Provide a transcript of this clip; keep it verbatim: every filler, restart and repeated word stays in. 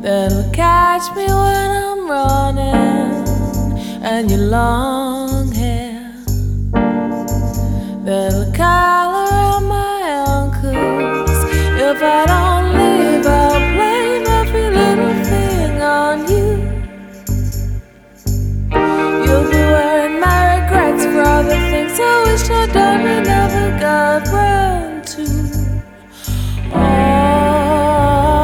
that'll catch me when I'm running, and you long